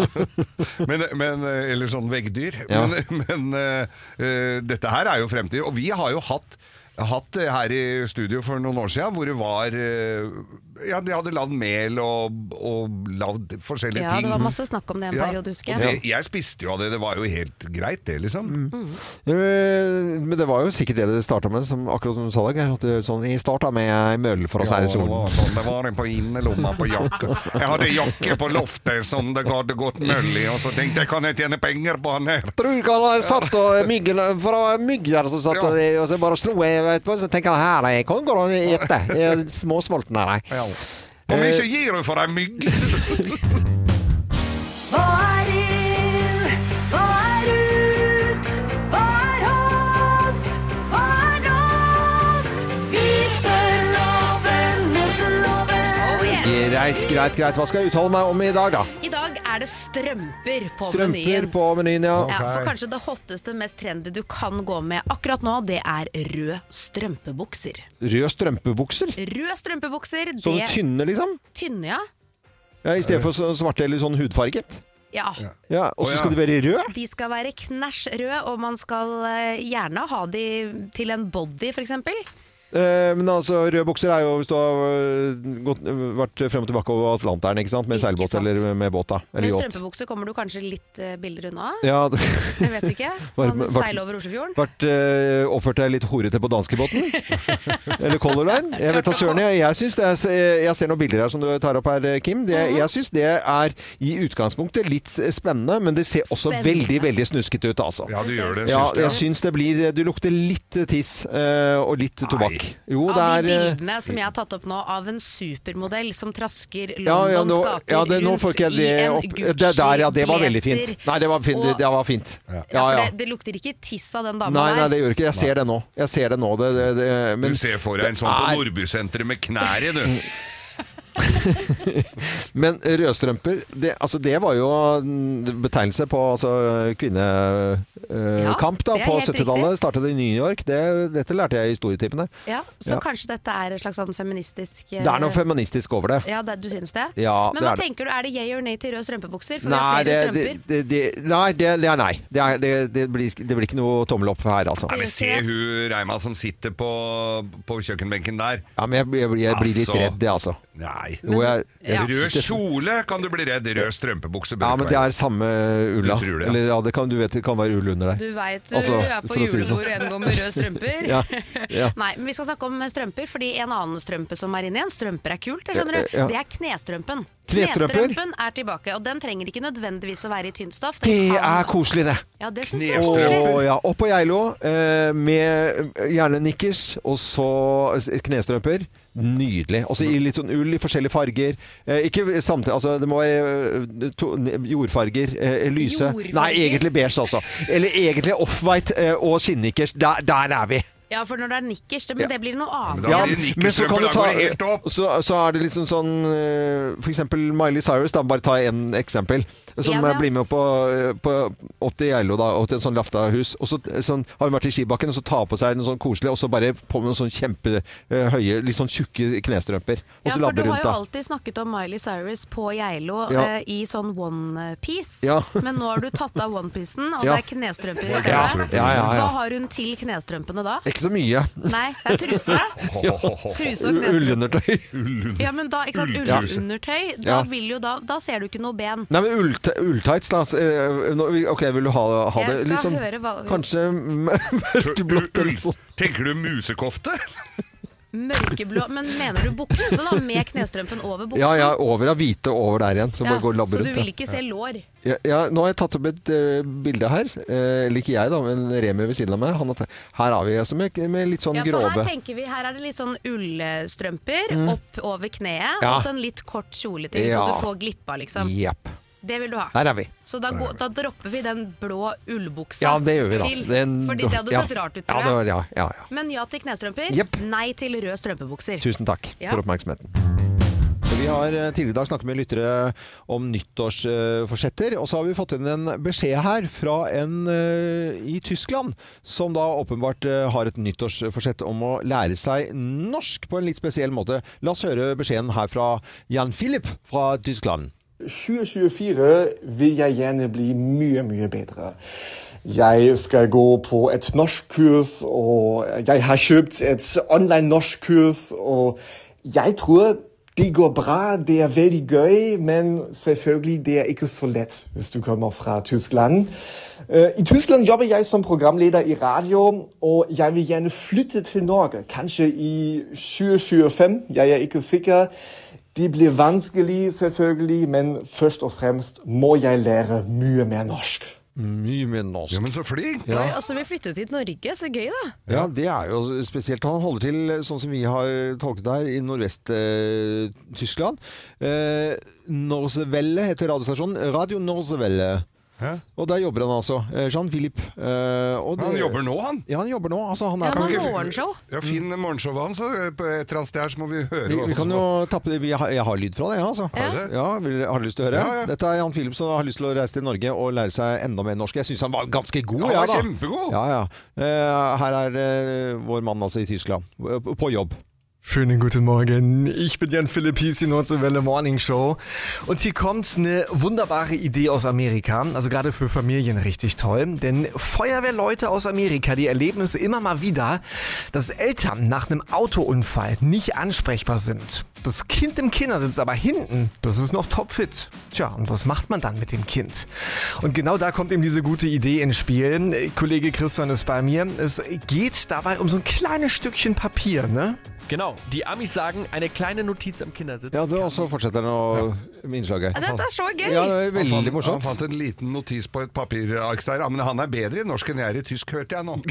Ja. Men, men, eller sånn veggdyr. Ja. Men, men uh, dette her er jo fremtid. Og vi har jo hatt hatt det her i studio for noen år siden, hvor det var ja, de hadde lagd mel og, og lagd forskjellige ja, ting. Ja, det var masse snakk om det en ja. periode, husker jeg. Det, jeg spiste jo av det, det var jo helt greit det, liksom. Mm. Mm. Men det var jo sikkert det det startet med, som akkurat som du sa det, at det, sånn, jeg startet med møll for oss ja, her i solen. Det var, sånn, det var en på innerlomma på jakke. Jeg hadde jakke på loftet som det hadde gått møll i, og så tenkte jeg, kan jeg tjene penger på han her? Tror du ikke han har satt og myggen, for å ha mygg der, så satt ja. og, og så bare slo jeg etterpå, så tenker jeg her, jeg kan gå og gjette. Jeg er småsmolten her, jeg. Ja. Hvor mye gir du for en mygg? Hva er inn? Hva er ut? Hva er hot? Hva er not? Vi spør loven mot loven. Oh, yes. Greit, greit, greit. Hva skal jeg uttale meg om i dag, da? I dag er det strømper på strømper menyen. Strømper på menyen, ja. Okay. Ja. For kanskje det hotteste, mest trendy du kan gå med akkurat nå, det er rød strømpebukser. Rød strømpebukser? Rød strømpebukser. Sånne det... tynne, liksom? Tynne, ja. Ja, i stedet for svarte eller sånn hudfarget? Ja. Ja, og så skal de være røde? De skal være knæsj røde, og man skal gjerne ha de til en body, for eksempel. Eh, men altså, røde bukser er jo hvis du har gått, vært frem og tilbake over Atlanteren, ikke sant? Med ikke seilbåt sant. Eller med båt da. Eller med strømpebukser kommer du kanskje litt uh, billigere unna? Ja. Jeg vet ikke. Man seiler over Oslofjorden. Vært uh, oppført deg litt horete på danskebåten? Eller Color Line? Jeg vet at Søren, jeg, jeg, synes det er, jeg ser noen bilder her som du tar opp her, Kim. Det, uh-huh. Jeg synes det er i utgangspunktet litt spennende, men det ser også spennende. veldig, veldig snusket ut, altså. Ja, du gjør det. Ja, jeg synes det blir, du lukter litt tiss uh, og litt tobakk. Jo, det er... Av de bildene som jeg har tatt opp nå av en supermodell som trasker Londons ja, ja, nå, gater ja, det, nå rundt det i en opp, det der, ja, det var veldig fint. Nei, det var fint. Og, det var fint. Ja, ja, ja. Det, det lukter ikke tiss av den dama nei, der. Nei, det gjør ikke. Jeg ser nei. det nå. Jeg ser det nå. Det, det, det, men, du ser for deg en sånn på Nordbysenteret med knær i, du. Men rødstrømper det, altså det var jo betegnelse på altså, kvinnekamp uh, ja, på syttitallet. Startet i New York. Det, dette lærte jeg i historietippene. Ja, så ja. kanskje dette er et slags sånn feministisk uh... Det er noe feministisk over det. Ja, det, du synes det? Ja, men det hva er tenker du? Er det yay or nay til røde strømpebukser? For nei, det, det, det, det, nei, det, det er nei. Det, er, det, det, blir, det blir ikke noe tommel opp her, altså. Nei, men se hun Reima som sitter på, på kjøkkenbenken der. Ja, men jeg, jeg, jeg blir litt redd, det, altså. Nei. Men, jeg, jeg, ja. Rød kjole kan du bli redd. Rød strømpebukse. Ja, men det er samme ulla. Det, ja. Eller ja, det kan, du vet det kan være ull under der. Du vet du altså, er på julebord en gang med røde strømper. ja. Ja. Nei, men vi skal snakke om strømper, fordi en annen strømpe som er inni en strømper er kult, skjønner du. Ja. Det er knestrømpen. Knestrømpen er tilbake, og den trenger ikke nødvendigvis å være i tynnstoff. Det er koselig, det. Ja, det synes jeg er koselig. Åh, ja. Opp på Geilo, eh, med gjerne nikkers, og så knestrømper. Nydelig. Også i litt sånn ull i forskjellige farger. Eh, ikke samtidig, altså det må være to, jordfarger, eh, lyse. Jordfarger? Nei, egentlig beige altså. Eller egentlig off-white eh, og skinnnikkers. Der, der er vi. Ja, for når det er nikkers, det, men det blir noe annet. Ja, men så kan du ta så, så er det liksom sånn for eksempel Miley Cyrus, da bare ta en eksempel som ja, ja. blir med på, på opp til Geilo da, opp til en sånn laftahus, og så sånn, har hun vært i skibakken og så tar på seg noe sånn koselig, og så bare på med noen sånn kjempehøye, litt sånn tjukke knestrømper, og ja, så labber rundt da. Ja, for du har jo alltid snakket om Miley Cyrus på Geilo ja. uh, i sånn one piece, ja. men nå har du tatt av one piecen, og ja. det er knestrømper i stedet. Ja, ja, ja, ja. Hva har hun til knestrømpene da? Ikke så mye. Nei, det er truse. Ja. Truse og knestrømper. Ullundertøy. Ja, men da, ikke sant, ullundertøy, da ja. vil jo da, da ser du ikke noe ben. Nei, men ulltights da, ok, vil du ha, ha det? Jeg skal liksom, høre hva... Kanskje mørkeblått eller sånn. Tenker du musekofte? Mørkeblå, men mener du bukse da, med knestrømpen over buksen? Ja, ja, over av hvite over der igjen, så ja, bare går labber rundt. Så du vil ikke se lår? Ja, ja, nå har jeg tatt opp et uh, bilde her, uh, eller ikke jeg da, men Remi ved siden av meg. Han har her har vi altså med, med litt sånn ja, grove. Her tenker vi, her er det litt sånn ullstrømper mm. opp over kneet, ja. og så en litt kort kjole til, ja. så du får glippa liksom. Jepp. Det vil du ha. Der er vi. Så da, går, da dropper vi den blå ullbuksa ja, det gjør vi da. til. Den, fordi det hadde sett ja. rart ut, tror jeg. Ja, det var, ja, ja, ja. Men ja til knestrømper, yep. nei til røde strømpebukser. Tusen takk ja. for oppmerksomheten. Vi har tidligere i dag snakket med lyttere om nyttårsforsetter, og så har vi fått inn en beskjed her fra en uh, i Tyskland, som da åpenbart uh, har et nyttårsforsett om å lære seg norsk på en litt spesiell måte. La oss høre beskjeden her fra Jan Philipp fra Tyskland. tjue tjuefire vil jeg gjerne bli mye, mye bedre. Jeg skal gå på et norskkurs, og jeg har kjøpt et online norskkurs, og jeg tror det går bra, det er veldig gøy, men selvfølgelig det er ikke så lett hvis du kommer fra Tyskland. I Tyskland jobber jeg som programleder i radio, og jeg vil gjerne flytte til Norge, kanskje i tjue tjuefem, jeg er ikke sikker. Det blir vanskelig selvfølgelig, men først og fremst må jeg lære mye mer norsk. Mye mer norsk. Ja, men så flink. Ja. Oi, altså vi flyttet til Norge, så gøy da. Ja, det er jo spesielt. Han holder til, sånn som vi har tolket der, i Nordvest-Tyskland. Eh, Norsevelle heter radiostasjonen. Radio Norsevelle. Hæ? Og der jobber han altså, Jean-Philippe. Uh, han jobber nå, han? Ja, han jobber nå. Altså, han er ja, han har morgenshow. Ja, fin morgenshow han, så på et eller annet sted her så må vi høre. Vi, vi kan jo tappe det. Jeg har, jeg har lyd fra det, ja, altså. Ja. Har du det? Ja, vil, har du lyst til å høre? Ja, ja. Dette er Jan-Philippe som har lyst til å reise til Norge og lære seg enda mer norsk. Jeg synes han var ganske god, ja, ja da. Kjempegod. Ja, ja. Uh, her er uh, vår mann altså i Tyskland, på jobb. Schönen guten Morgen, ich bin Jan Philipp, hier ist die Nordsee Welle Morning Show und hier kommt eine wunderbare Idee aus Amerika, also gerade für Familien richtig toll, denn Feuerwehrleute aus Amerika, die erleben es immer mal wieder, dass Eltern nach einem Autounfall nicht ansprechbar sind. Das Kind im Kindersitz aber hinten, das ist noch topfit. Tja, und was macht man dann mit dem Kind? Und genau da kommt eben diese gute Idee ins Spiel. Kollege Christian ist bei mir. Es geht dabei um so ein kleines Stückchen Papier, ne? Genau, die Amis sagen, eine kleine Notiz am Kindersitz. Ja, det er også fortsetter nå med innslaget. Ja, dette er så gøy! Ja, det er veldig han fant, morsomt. Han fant en liten notis på et papirark der. Ja, men han er bedre i norsk enn jeg er i tysk, hørte jeg nå.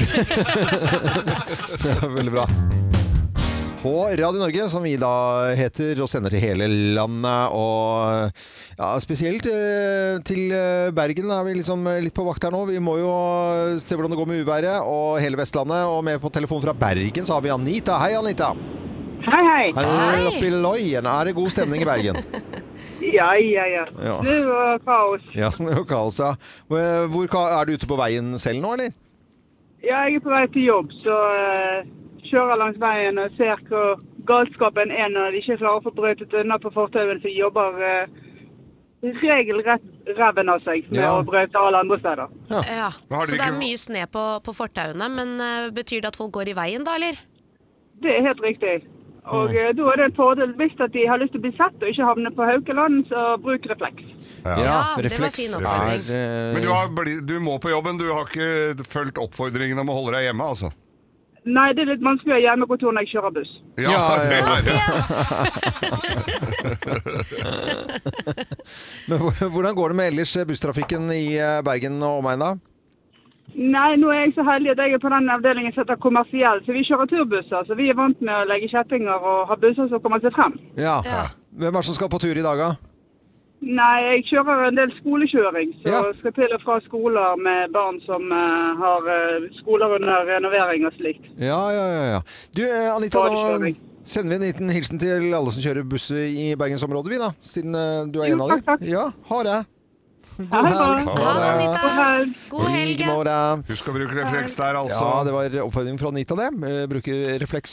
Ja, veldig bra. På Radio Norge, som vi da heter og sender til hele landet, og ja, spesielt til Bergen er vi liksom litt på vakt her nå. Vi må jo se hvordan det går med uværet og hele Vestlandet, og med på telefon fra Bergen så har vi Anita. Hei Anita! Hei, hei! Hei oppe i Loien. Er det god stemning i Bergen? Ja, ja, ja. ja. Det var kaos. Ja, det var kaos, ja. Hvor, er du ute på veien selv nå, eller? Ja, jeg er på vei til jobb, så kjører langs veien og ser hvor galskapen er når de ikke klarer å få brøytet unna på fortauet, så jobber uh, regelrett ræven av seg med ja. å brøyte alle andre steder. Ja, ja. Så det er mye sne på, på fortauene, men uh, betyr det at folk går i veien da, eller? Det er helt riktig. Og uh, da er det en fordel hvis at de har lyst til å bli sett og ikke havne på Haukeland, så bruk refleks. Ja, ja refleks det var fin er... Uh... Men du, har, du må på jobben, du har ikke følt oppfordringen om å holde deg hjemme, altså? Nei, det er litt vanskelig å ha hjemmekontor når jeg kjører buss. Ja, det er det. Men hvordan går det med ellers busstrafikken i Bergen og omegn da? Nei, nå er jeg så heldig at jeg er på den avdelingen som heter kommersiell, så vi kjører turbusser, så vi er vant med å legge kjettinger og ha busser som kommer seg frem. Ja. ja. Hvem er det som skal på tur i dag da? Nei, jeg kjører en del skolekjøring, så ja. skal til og fra skoler med barn som uh, har uh, skoler under renovering og slikt. Ja, ja, ja. ja. Du, Anita, da sender vi en liten hilsen til alle som kjører buss i Bergensområdet, vi da, siden uh, du er en av dem. Takk, takk. Ja, ha det. God helg. Ha det, Anita. God helg. God helg. Husk å bruke refleks der, altså. Ja, det var oppfordring fra Anita, det. Bruker refleks,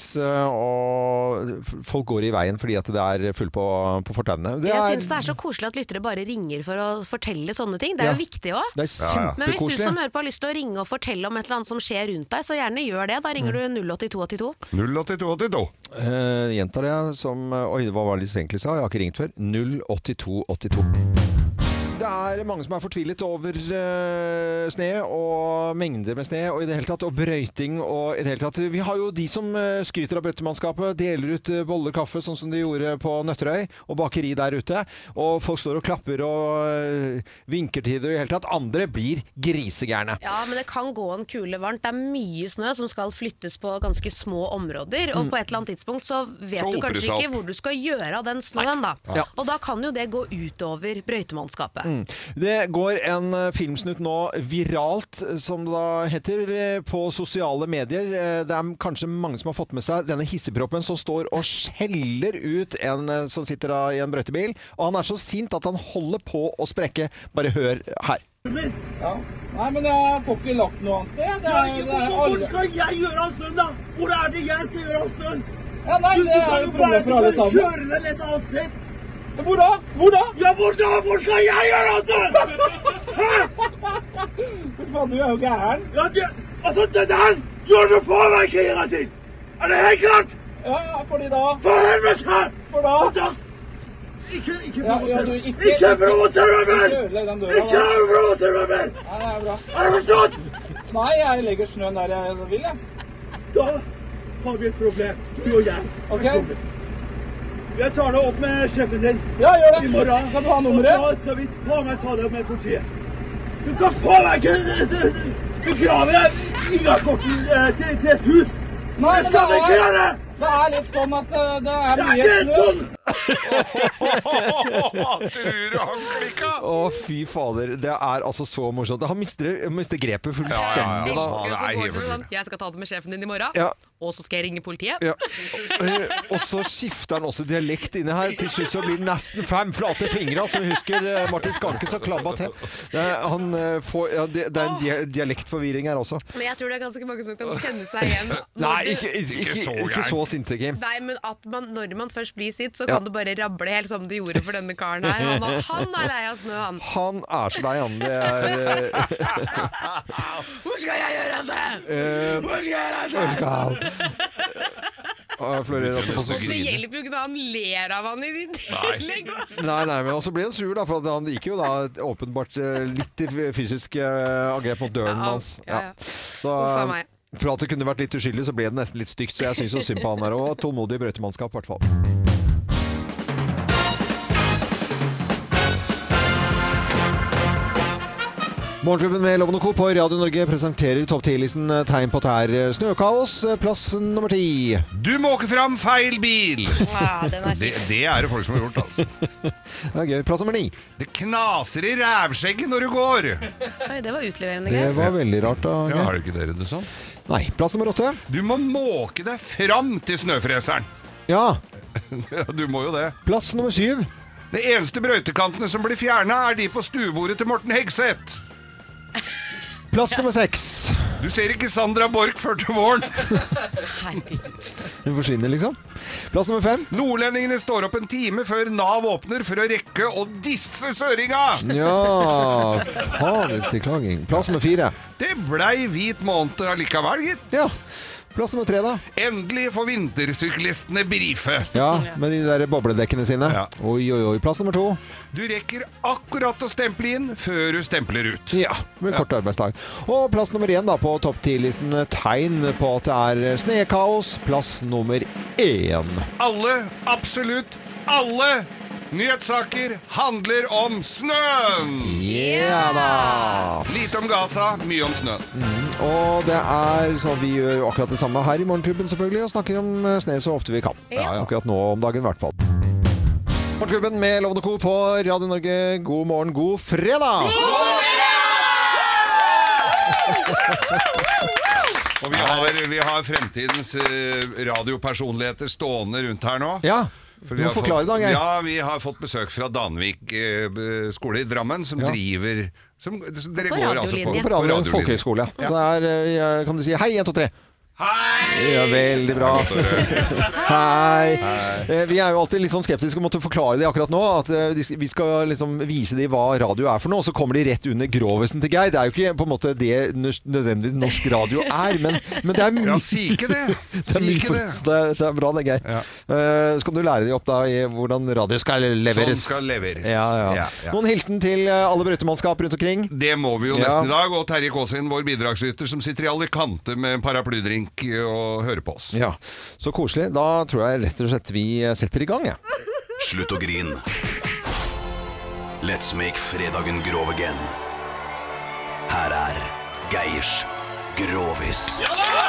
og folk går i veien fordi at det er full på, på fortennene. Jeg er... synes det er så koselig at lyttere bare ringer for å fortelle sånne ting. Det er ja. jo viktig også. Det er kjempekoselig. Men hvis du som hører på har lyst til å ringe og fortelle om et eller annet som skjer rundt deg, så gjerne gjør det. Da ringer du null åtte to åtte to. null åtte to åtte to. Uh, gjentar det som... Oi, hva var det jeg egentlig sa? Jeg har ikke ringt før. null åtte to åtte to. Det er mange som er fortvilet over uh, sne og mengder med sne og i det hele tatt, og brøyting og i det hele tatt. Vi har jo de som uh, skryter av brøytemannskapet, deler ut uh, boller kaffe, sånn som de gjorde på Nøtterøy og bakeri der ute. Og folk står og klapper og uh, vinker til det i det hele tatt. Andre blir grisegærne. Ja, men det kan gå en kule varmt. Det er mye snø som skal flyttes på ganske små områder, og mm. på et eller annet tidspunkt så vet så du kanskje ikke hvor du skal gjøre av den snøen da. Ja. Og da kan jo det gå utover brøytemannskapet. Mm. Det går en filmsnutt nå viralt, som det da heter, på sosiale medier. Det er kanskje mange som har fått med seg denne hisseproppen som står og skjeller ut en som sitter da i en brøytebil, og han er så sint at han holder på å sprekke. Bare hør her. Ja. Nei, men jeg får ikke lagt noe annet sted. Det er, det er alle... Hvor skal jeg gjøre av snøen da? Hvor er det jeg skal gjøre av snøen? Ja, nei, det er jo problem for alle sammen. Du kan jo bare kjøre den et annet sted. Hvor da? Hvor da? Ja, hvor da? Hvor skal jeg gjøre av det? Hæ? Men faen, du er jo gæren. Ja, det, altså, det der gjør du for meg ikke gjøre til. Er det helt klart? Ja, fordi da. For helvete! For da. For da. Ikke, ikke provoser meg. Ja, ikke, ikke provoser meg mer! Ikke provoser meg mer! Nei, det er bra. Er det forstått? Nei, jeg legger snøen der jeg vil, jeg. Da har vi et problem, du og jeg. Ok. Jeg tar det opp med sjefen din. Ja, gjør det. I morgen. Kan du ha nummeret? Og da skal vi få meg ta det opp med politiet. Du kan få meg ikke begrave inngangskorten til, til et hus. Nei, det skal vi ikke gjøre. Det er litt sånn at uh, det er mye... Det er ikke sånn! Tror du han klikka? Å, fy fader. Det er altså så morsomt. Han mister, mister grepet fullstendig. Ja, ja, ja. Så går det sånn, jeg skal ta det med sjefen din i morgen, ja. og så skal jeg ringe politiet. Ja. Og så skifter han også dialekt inne her. Til slutt så blir det nesten fem flate fingre, som vi husker Martin Skanke så klabba til. Det er, han får, ja, det, det er en dialektforvirring her også. Men jeg tror det er ganske mange som kan kjenne seg igjen. Nei, ikke, ikke, ikke, ikke så sinte, Kim. Nei, men at man, når man først blir sitt, så kan ja. det bare rable helt som det gjorde for denne karen her. Han, han er lei av snø, han. Han er så lei, han. Det er... Hvor skal jeg gjøre det? Uh, Hvor skal jeg gjøre det? Hvor skal Flører, altså, og så hjelper jo ikke da han ler av han i ditt tillegg. Nei, nei, men så ble han sur da, for han gikk jo da åpenbart litt i fysisk angrep mot døren ja, hans. Ja. Ja. Så, for at det kunne vært litt uskyldig, så ble det nesten litt stygt, så jeg synes jo synd på han her, og tålmodig brøytemannskap i hvert fall. Morgenklubben med Loven og Co. på Radio Norge presenterer topp ti-listen tegn på tær. Snøkaos, plass nummer ti. Du måker fram feil bil! Ja, den er det, det er det folk som har gjort, altså. Det er gøy. Plass nummer ni. Det knaser i rævskjegget når du går. Oi, det var utleverende gøy. Det var veldig rart da. Ja, har ikke dere det sånn? Nei, plass nummer åtte. Du må måke deg fram til snøfreseren. Ja. Ja, du må jo det. Plass nummer syv. De eneste brøytekantene som blir fjernet er de på stuebordet til Morten Hegseth. Plass nummer seks. Du ser ikke Sandra Borch før til våren. Herregud. Hun forsvinner liksom. Plass nummer fem. Nordlendingene står opp en time før Nav åpner for å rekke å disse søringa. Ja, fader til klaging. Plass nummer fire. Det blei hvit måned allikevel, gitt. Ja. Plass nummer tre, da? Endelig får vintersyklistene brife. Ja, med de der bobledekkene sine. Ja. Oi, oi, oi. Plass nummer to. Du rekker akkurat å stemple inn før du stempler ut. Ja, med kort arbeidsdag. Og plass nummer én da på topp ti-listen, tegn på at det er snekaos. Plass nummer én. Alle, absolutt alle nyhetssaker handler om snøen! Ja da! Lite om Gaza, mye om snøen. Mm, og det er sånn at vi gjør akkurat det samme her i Morgenklubben selvfølgelig, og snakker om snø så ofte vi kan. Ja. Akkurat nå om dagen i hvert fall. Morgenklubben med Lovende Co på Radio Norge. God morgen, god fredag! God Og vi har, vi har fremtidens radiopersonligheter stående rundt her nå. Ja. For du må forklare det, Geir. Ja, vi har fått besøk fra Danvik eh, skole i Drammen, som ja. driver som, Dere på går altså på, på Radio Folkehøyskole. Ja. Så det er, jeg, kan du si hei, en, to, tre. Hei! Ja, veldig bra. Hei. Hei. Vi er jo alltid litt sånn skeptiske og måtte forklare det akkurat nå. At vi skal liksom vise dem hva radio er for noe, og så kommer de rett under grovesen til Geir. Det er jo ikke på en måte det nødvendigvis norsk radio er, men, men det er mye. Ja, si ikke det. Det er mye for oss. Det, det er bra det, Geir. Ja. Uh, skal du lære dem opp da i hvordan radio skal leveres? Sånn skal leveres. Ja, ja. Ja, ja. Noen hilsen til alle brøytemannskap rundt omkring? Det må vi jo nesten ja. i dag. Og Terje Kåsin, vår bidragsyter, som sitter i Alicante med paraplydrink og hører på oss. Ja, så koselig. Da tror jeg rett og slett vi setter i gang, ja. Slutt å grin. Let's make fredagen grov again. Her er Geirs Grovis. Ja da!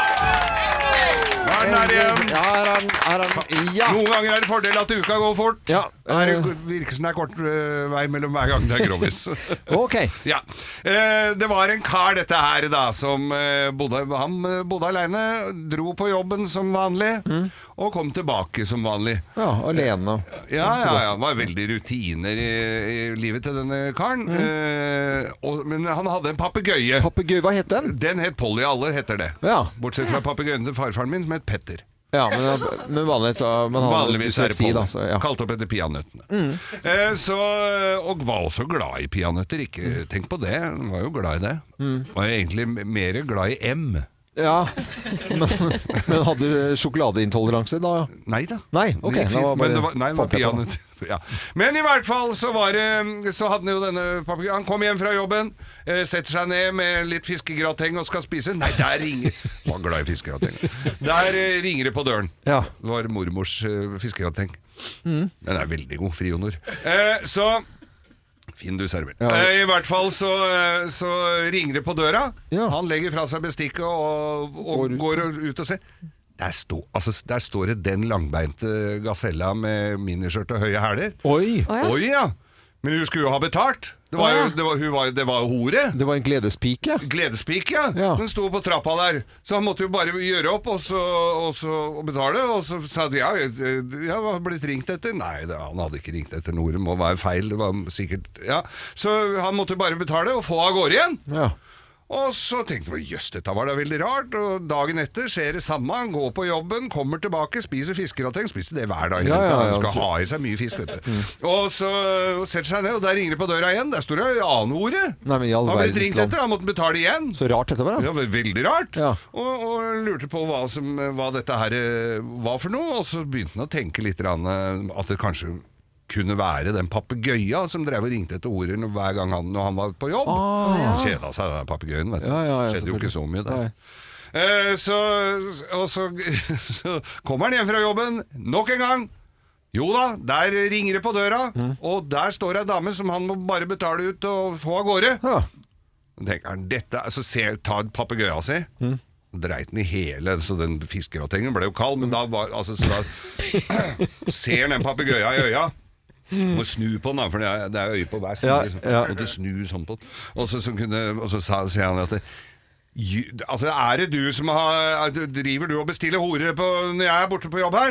Her er den. Ja, her er den. Her er den. Ja. Noen ganger er det fordel at uka går fort. Ja. Det virker som det er kort uh, vei mellom hver gang det er grovis. Ok. Ja. Uh, det var en kar dette her da, som uh, bodde, han bodde alene, dro på jobben som vanlig, mm. og kom tilbake som vanlig. Ja, alene. Ja, ja, ja. Det var veldig rutiner i, i livet til denne karen. Mm. Uh, og, men han hadde en papegøye. Papegøye, hva het den? Den het Polly, alle heter det. Ja. Bortsett fra papegøyen til farfaren min, som het Petter. Ja, men, men vanligvis man Vanligvis er det Polly. Da, så, ja. Kalt opp etter peanøttene. Mm. Eh, så, og var også glad i peanøtter. Ikke tenk på det, han var jo glad i det. Mm. Var egentlig mer glad i M. Ja, men, men hadde du sjokoladeintoleranse da? Nei da. Nei, ok. Men det var, nei, det var peanøtter. Ja. Men i hvert fall så var det, så hadde han jo denne papegøyen. Han kom hjem fra jobben, eh, setter seg ned med litt fiskegrateng og skal spise. Nei, der ringer var glad i fiskegrateng. Der eh, ringer det på døren. Ja. Det var mormors eh, fiskegrateng. Mm. Den er veldig god, frionor. Eh, så fin du server. Ja. Eh, I hvert fall så, så ringer det på døra. Ja. Han legger fra seg bestikket og, og går ut og ser. Der, stå, altså, der står det den langbeinte gasella med miniskjørt og høye hæler. Oi. Oi, ja. Men hun skulle jo ha betalt. Det var jo, det var, hun var, det var jo hore. Det var en gledespike. Gledespike, ja. ja. Den sto på trappa der. Så han måtte jo bare gjøre opp og, så, og, så, og betale. Og så sa de ja, jeg har blitt ringt etter. Nei, det, han hadde ikke ringt etter noe. Det må være feil. Det var sikkert, ja. Så han måtte jo bare betale og få av gårde igjen. Ja. Og så tenkte vi, jøss, dette var da veldig rart. Og dagen etter skjer det samme. Han går på jobben, kommer tilbake, spiser fiskegrateng. Spiser det hver dag. Ja, ja, ja, han skal ha i seg mye fisk, vet du. Mm. Og så setter seg ned, og der ringer det på døra igjen. Der står det annen ordet. Nei, men i all han ble ringt etter, han måtte betale igjen. Så rart dette var da. Ja, veldig rart. Ja. Og, og lurte på hva, som, hva dette her var for noe. Og så begynte han å tenke litt at det kanskje kunne være den papegøya som drev og ringte etter ordet hver gang han, når han var på jobb. Ah, ja. Han kjeda seg, den papegøyen, vet du. Ja, ja, ja, skjedde jo ikke så mye der. Eh, så, og så, så kommer han hjem fra jobben nok en gang. Jo da, der ringer det på døra, mm. og der står ei dame som han må bare betale ut og få av gårde. Ja. Tenker han, dette, så ser, tar papegøya si, mm. dreit den i hele, så den fiskegratengen ble jo kald, men da var, altså, så da ser den papegøya i øya. Må snu på den, for det er, det er øye på hver side. Ja, liksom. ja. Og du snur sånn på den. Og så, så, kunne, og så sa, sier han at det, altså, er det du som har, driver du og bestiller horer på, når jeg er borte på jobb her?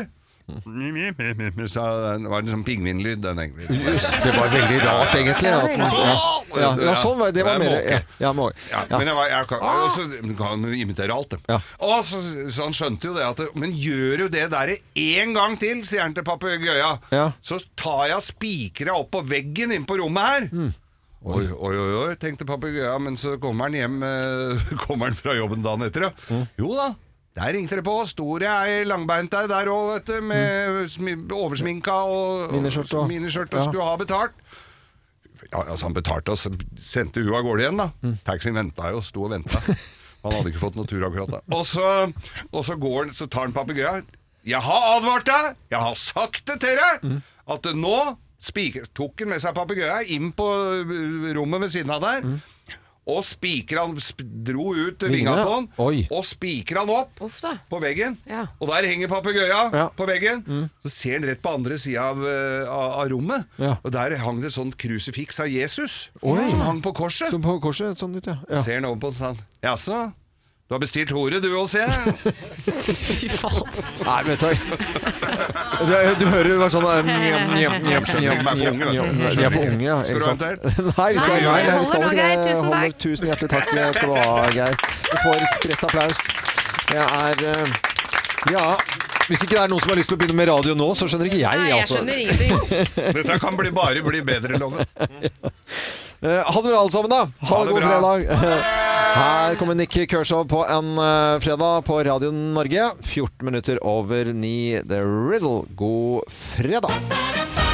Så det var en sånn pingvinlyd den egentlig. Just, det var veldig rart egentlig at man, ja. Ja, ja, sånn var det, det var mer ja, ja, må, ja. Ja, men jeg, var, jeg kan, og så kan han imitere alt det. Ja. Og så, så han skjønte jo det at, men gjør jo det der en gang til, sier han til papegøya. Ja. Så tar jeg spikere opp på veggen inn på rommet her. Mm. Oi, oi, oi, oi, tenkte papegøya, men så kommer han hjem, kommer han fra jobben dagen etter, ja. Mm. Jo da. Der ringte det på, stor jeg er langbeint der, der også, vet du, med mm. oversminka og miniskjørt og, miniskjørt, og ja. skulle ha betalt. Ja, altså han betalte oss, sendte hun av gårde igjen da. Mm. Taxien ventet jo, sto og ventet. Han hadde ikke fått noe tur akkurat da. Og så, og så går han, så tar han papegøya. Jeg har advart deg, jeg har sagt det til deg, mm. at nå spiker, tok han med seg papegøya inn på rommet ved siden av der, mm. og spiker han, dro ut vinga på han, Oi. og spiker han opp på veggen. Ja. Og der henger papegøya ja. på veggen. Mm. Så ser han rett på andre siden av, av, av rommet. Ja. Og der hang det sånn krusifiks av Jesus, Oi. som hang på korset. Som på korset, sånn ut, ja. ja. Ser han over på den sånn, jaså? Du har bestilt hore, du også, se? Fy faen. Nei, vet du Du, du hører det var sånn De er for unge, ja. Skal du ha en til? Nei, vi skal, nei, nei, vi skal ikke det. Holder, tusen hjertelig takk skal du ha, Geir. Du får spredt applaus. Det er Ja, hvis ikke det er noen som har lyst til å begynne med radio nå, så skjønner ikke jeg. Nei, jeg skjønner ingenting. Dette kan bli bare bli bedre, loven. Uh, ha det bra alle sammen da. Ha det god fredag. Her kommer Nick Kershaw på en uh, fredag på Radio Norge. fjorten minutter over ni. The Riddle. God fredag.